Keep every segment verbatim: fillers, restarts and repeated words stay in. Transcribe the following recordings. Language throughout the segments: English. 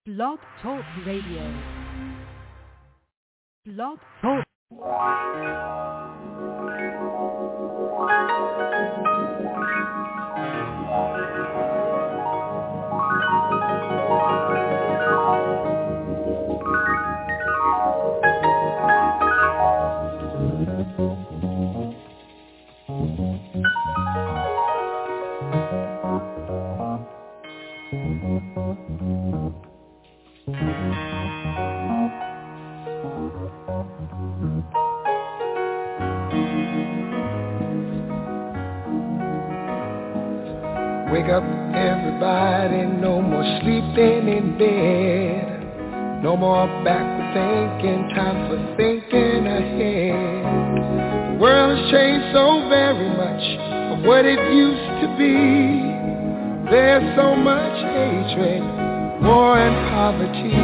Blog Talk Radio. Blog Talk. Wake up, everybody, no more sleeping in bed. No more backward thinking, time for thinking ahead. The world has changed so very much from what it used to be. There's so much hatred, war and poverty.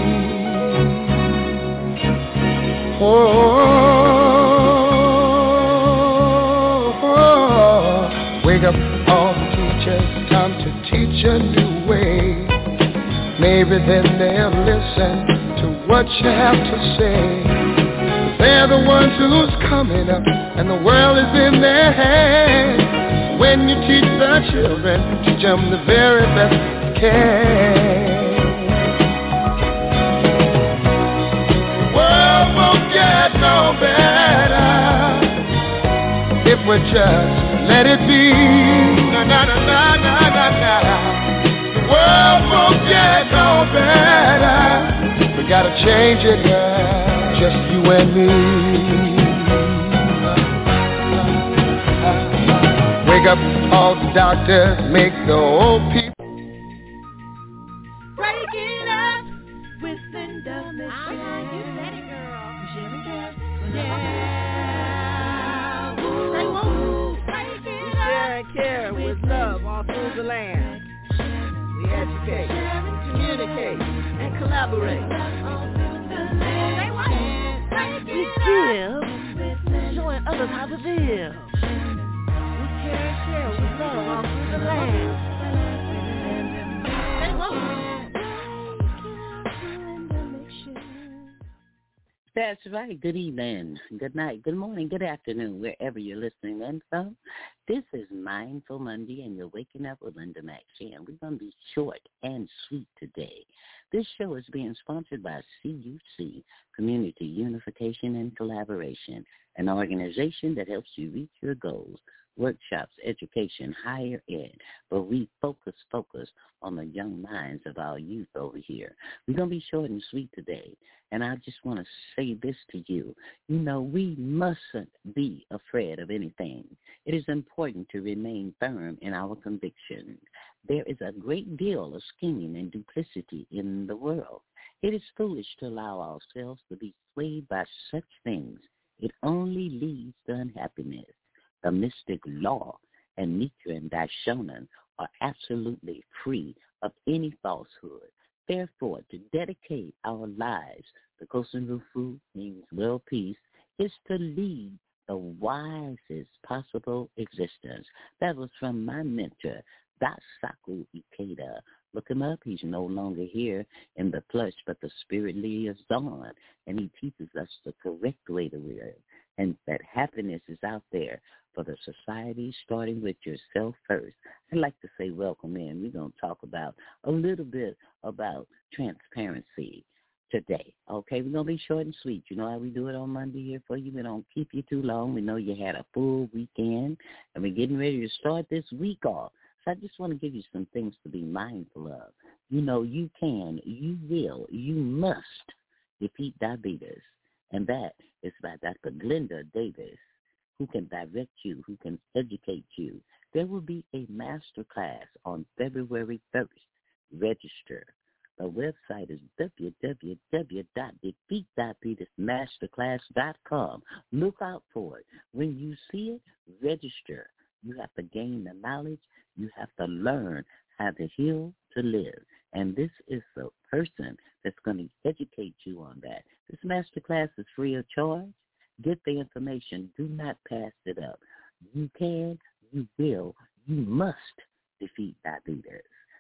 Oh, oh, oh. Wake up all the teachers, time to teach a new way. Maybe then they'll listen to what you have to say. They're the ones who's coming up, and the world is in their hands. When you teach the children, teach them the very best you can. The world won't get no better if we just let it be. Na na na na na na na. The world won't get no better. We gotta change it, girl. Just you and me. Wake up all the doctors, make the old people. Break it up with Linda Mitchell. Uh-huh, you said it, girl. Jimmy Cash. Yeah. Say woo. Break it up. Share and care with love all through the land. We educate, communicate, and collaborate. Say what? We give, showing others how to live. We care and share with love all through the land. Say what? That's right. Good evening, good night, good morning, good afternoon, wherever you're listening in from. This is Mindful Monday, and you're waking up with Linda McShane. We're going to be short and sweet today. This show is being sponsored by C U C, Community Unification and Collaboration, an organization that helps you reach your goals. Workshops, education, higher ed, but we focus, focus on the young minds of our youth over here. We're going to be short and sweet today, and I just want to say this to you. You know, we mustn't be afraid of anything. It is important to remain firm in our conviction. There is a great deal of scheming and duplicity in the world. It is foolish to allow ourselves to be swayed by such things. It only leads to unhappiness. The mystic law and Nichiren Daishonin are absolutely free of any falsehood. Therefore, to dedicate our lives to Kosen Rufu means world peace is to lead the wisest possible existence. That was from my mentor, Dasaku Ikeda. Look him up. He's no longer here in the flesh, but the spirit lives on, and he teaches us the correct way to live, and that happiness is out there for the society, starting with yourself first. I'd like to say welcome in. We're going to talk about a little bit about transparency today. Okay, we're going to be short and sweet. You know how we do it on Monday here for you. We don't keep you too long. We know you had a full weekend, and we're getting ready to start this week off. So I just want to give you some things to be mindful of. You know, you can, you will, you must defeat diabetes. And that is by Doctor Glenda Davis, who can direct you, who can educate you. There will be a master class on February first. Register. The website is w w w dot defeat diabetes masterclass dot com. Look out for it. When you see it, register. You have to gain the knowledge. You have to learn how to heal to live. And this is the person that's going to educate you on that. This masterclass is free of charge. Get the information. Do not pass it up. You can, you will, you must defeat diabetes.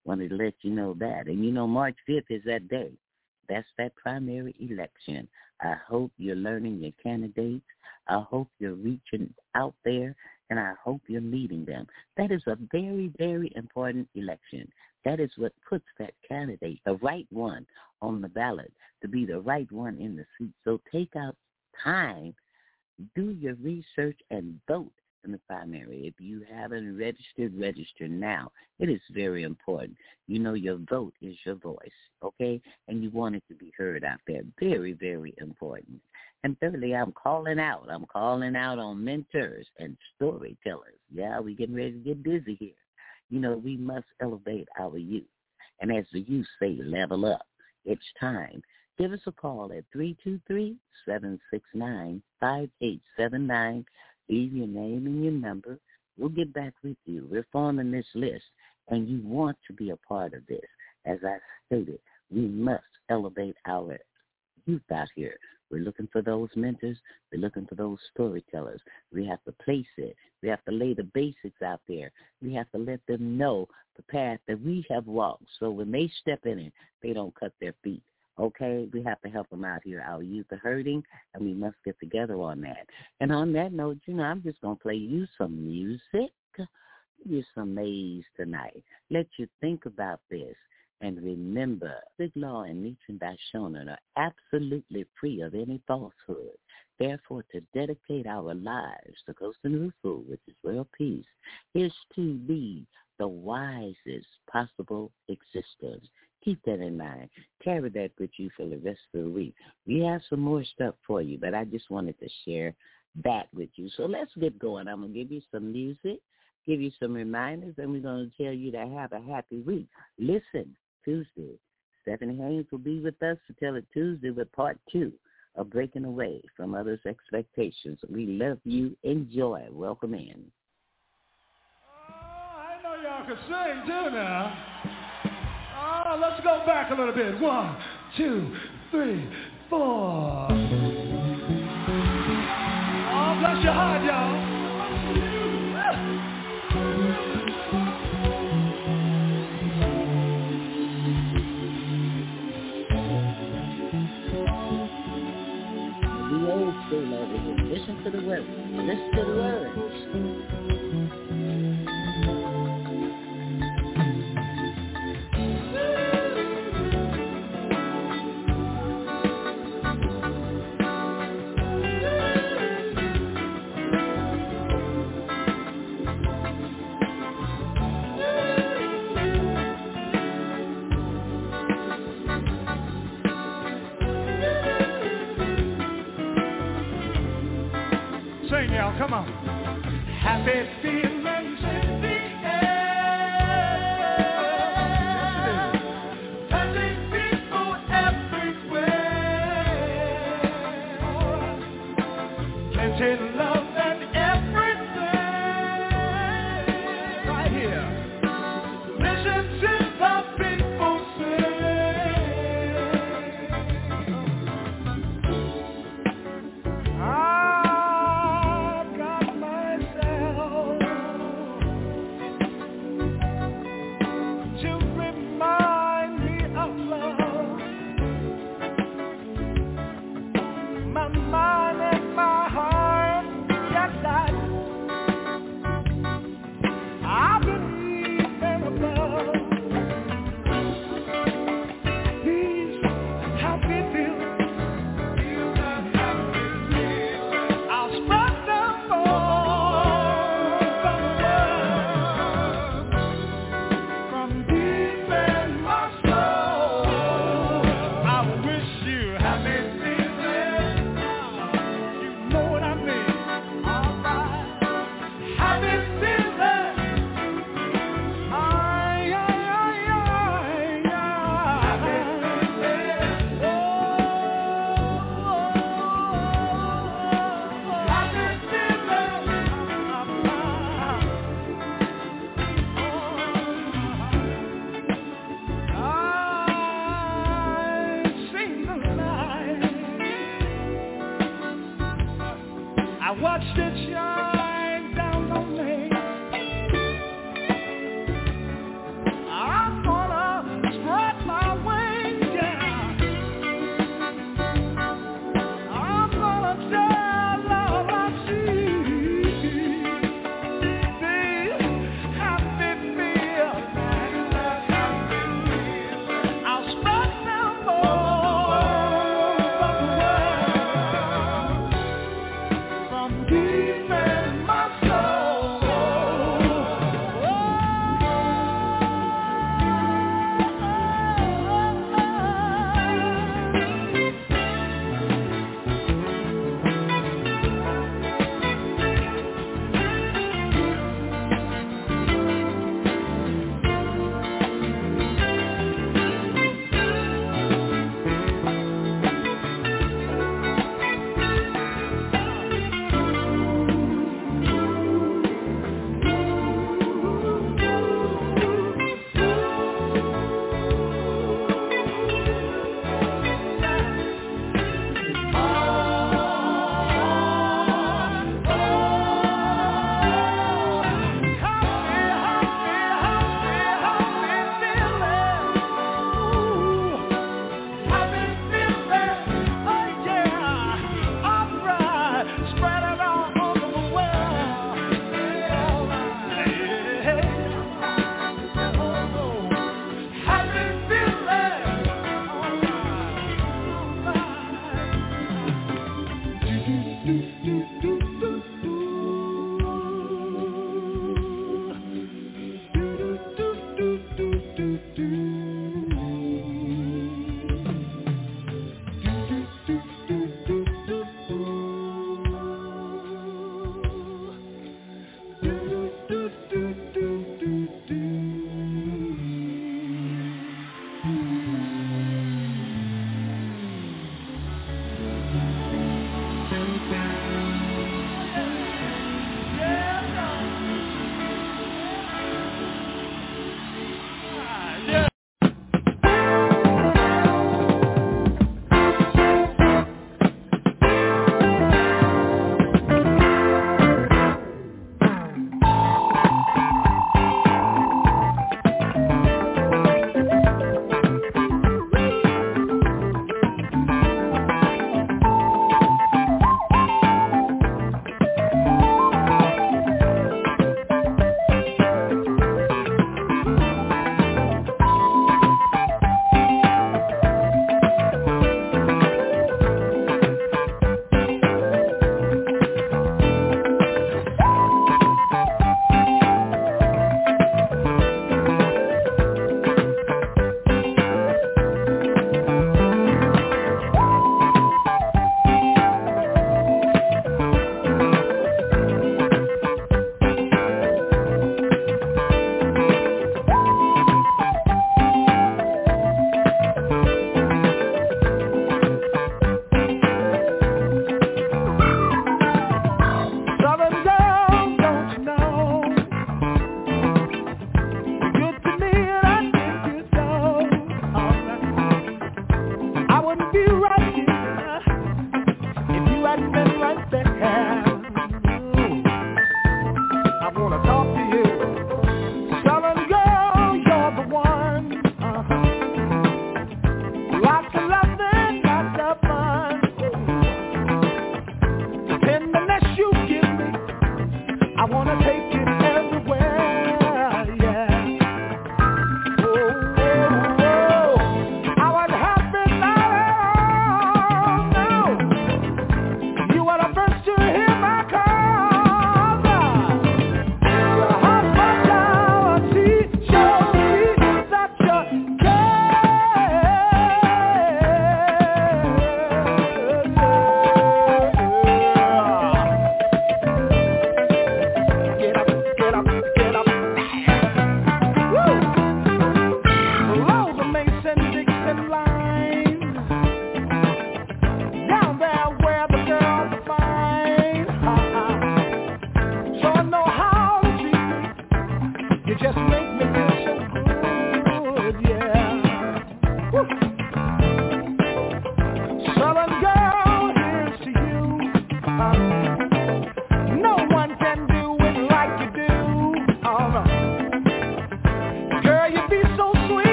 Wanted to let you know that. And you know, March fifth is that day. That's that primary election. I hope you're learning your candidates. I hope you're reaching out there, and I hope you're meeting them. That is a very, very important election. That is what puts that candidate, the right one, on the ballot to be the right one in the seat. So take out time, do your research, and vote in the primary. If you haven't registered, register now. It is very important. You know your vote is your voice, okay? And you want it to be heard out there. Very, very important. And thirdly, I'm calling out. I'm calling out on mentors and storytellers. Yeah, we're getting ready to get busy here. You know, we must elevate our youth. And as the youth say, level up. It's time. Give us a call at three two three, seven six nine, five eight seven nine. Leave your name and your number. We'll get back with you. We're forming this list, and you want to be a part of this. As I stated, we must elevate our youth out here. We're looking for those mentors. We're looking for those storytellers. We have to place it. We have to lay the basics out there. We have to let them know the path that we have walked, so when they step in it, they don't cut their feet. Okay, we have to help them out here. Our youth are hurting, and we must get together on that. And on that note, you know, I'm just going to play you some music, give you some Maze tonight. Let you think about this. And remember, Big Law and Nietzsche Bashonen are absolutely free of any falsehood. Therefore, to dedicate our lives to Costa Nufu, which is world peace, is to be the wisest possible existence. Keep that in mind. Carry that with you for the rest of the week. We have some more stuff for you, but I just wanted to share that with you. So let's get going. I'm going to give you some music, give you some reminders, and we're going to tell you to have a happy week. Listen, Tuesday, Stephanie Haynes will be with us to tell it Tuesday with part two of Breaking Away from Others' Expectations. We love you. Enjoy. Welcome in. Oh, I know y'all can sing too now. Oh, let's go back a little bit. One, two, three, four. Oh, bless your heart, y'all. The old school over here. Listen to the words. Listen to the words. Sing, y'all, come on. Happy feelings in the air. Touching people everywhere. Plenty love and everything. Right here. Listen to the people sing. Ah. I'm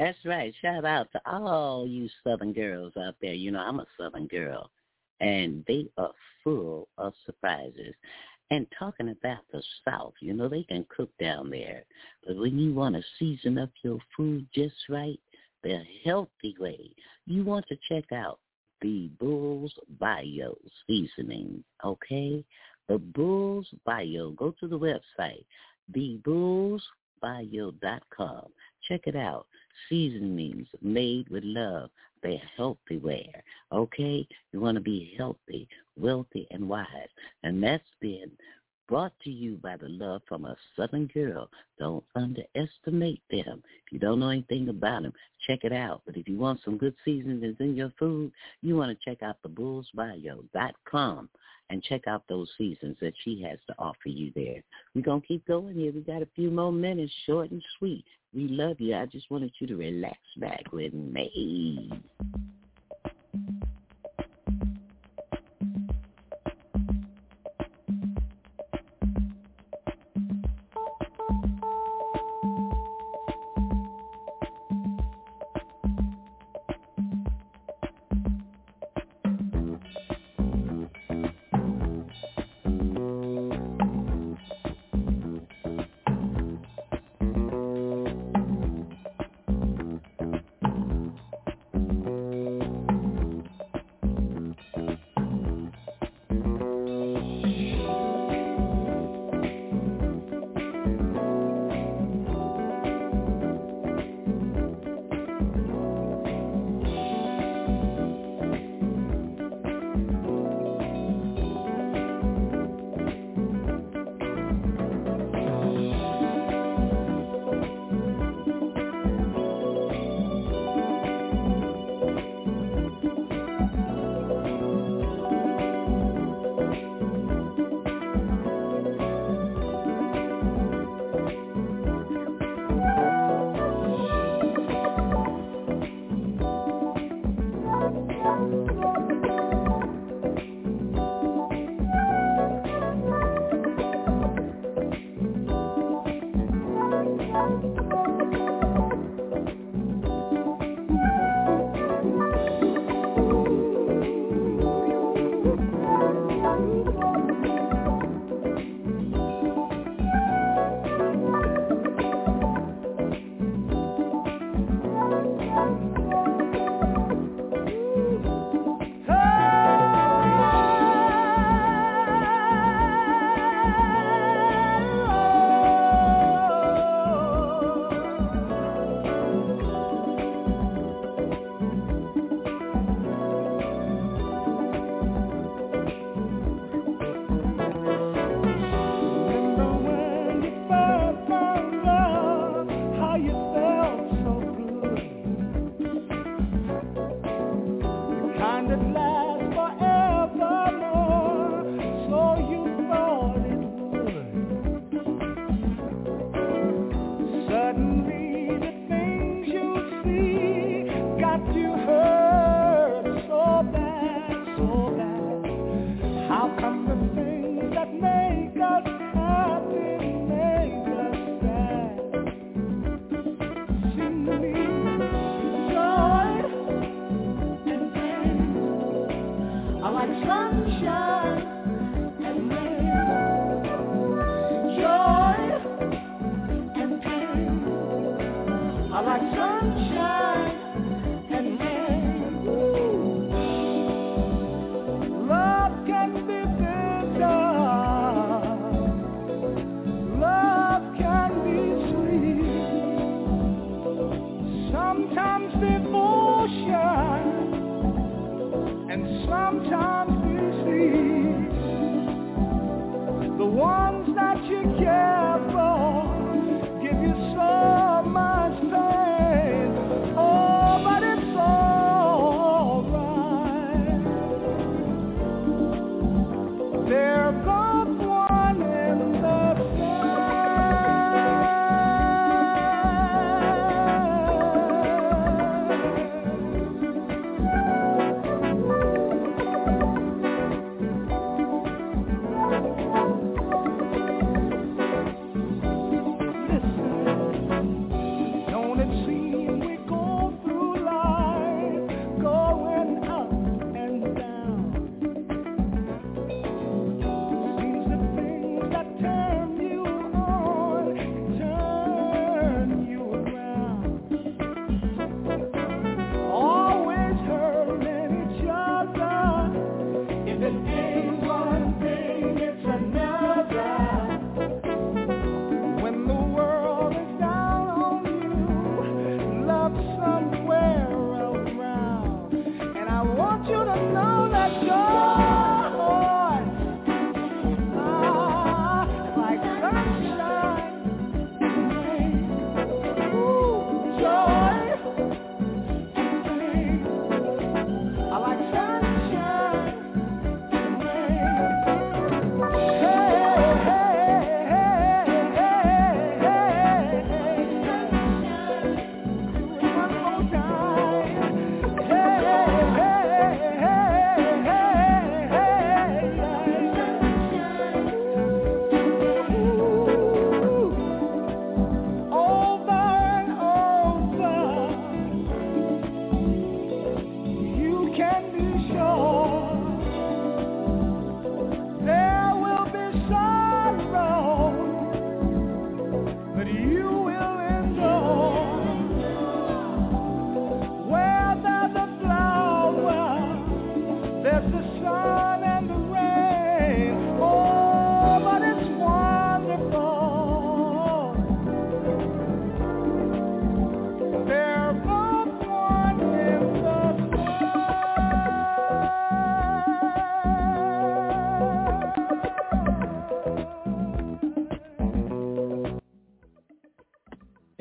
That's right. Shout out to all you Southern girls out there. You know, I'm a Southern girl, and they are full of surprises. And talking about the South, you know, they can cook down there. But when you want to season up your food just right, the healthy way, you want to check out the Bulls Bio seasoning, okay? The Bulls Bio. Go to the website, the bulls bio dot com. Check it out. Seasonings made with love. They're healthy wear, okay? You want to be healthy, wealthy, and wise. And that's been brought to you by the love from a Southern girl. Don't underestimate them. If you don't know anything about them, check it out. But if you want some good seasonings in your food, you want to check out the bulls bio dot com and check out those seasons that she has to offer you there. We're going to keep going here. We got a few more minutes, short and sweet. We love you. I just wanted you to relax back with me. Ones that you care for give you so much pain.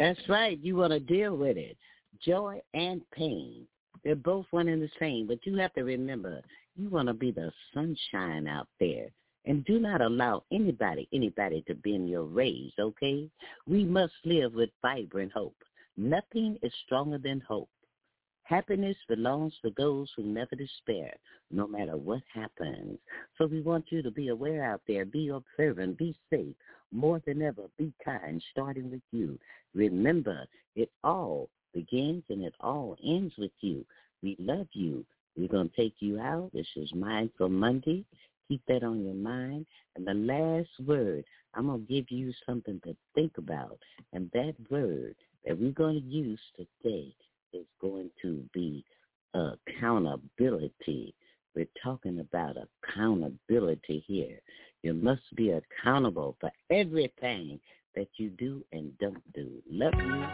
That's right. You want to deal with it. Joy and pain. They're both one and the same, but you have to remember, you want to be the sunshine out there. And do not allow anybody, anybody to bend your rays, okay? We must live with vibrant hope. Nothing is stronger than hope. Happiness belongs to those who never despair, no matter what happens. So we want you to be aware out there, be observant, be safe. More than ever, be kind, starting with you. Remember, it all begins and it all ends with you. We love you. We're going to take you out. This is Mindful Monday. Keep that on your mind. And the last word, I'm going to give you something to think about. And that word that we're going to use today is going to be accountability. We're talking about accountability here. You must be accountable for everything that you do and don't do. Love you.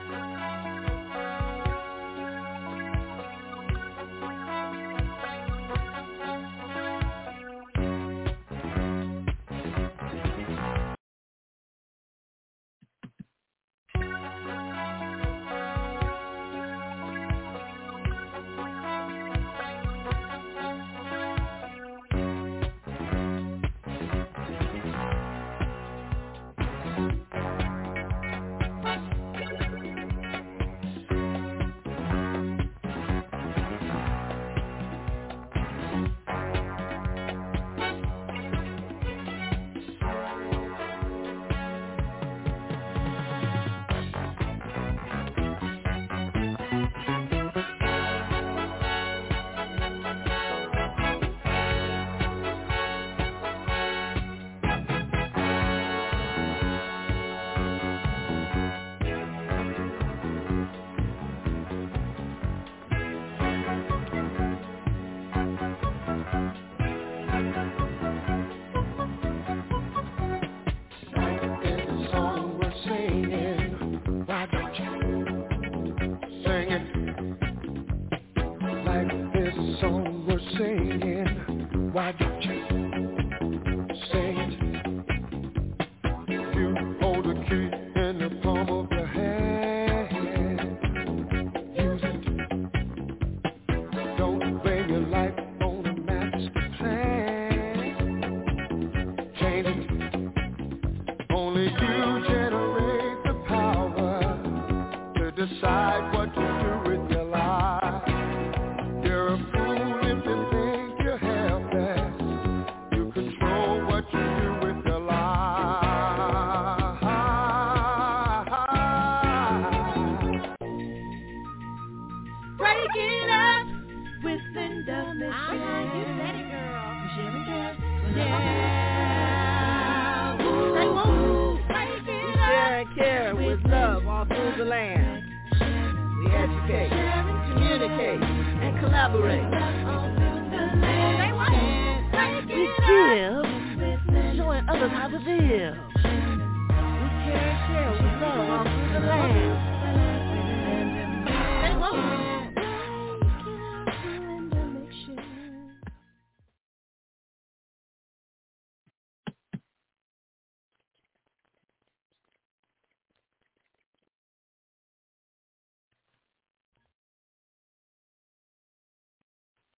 Share, share with love all through the land. Say whoa.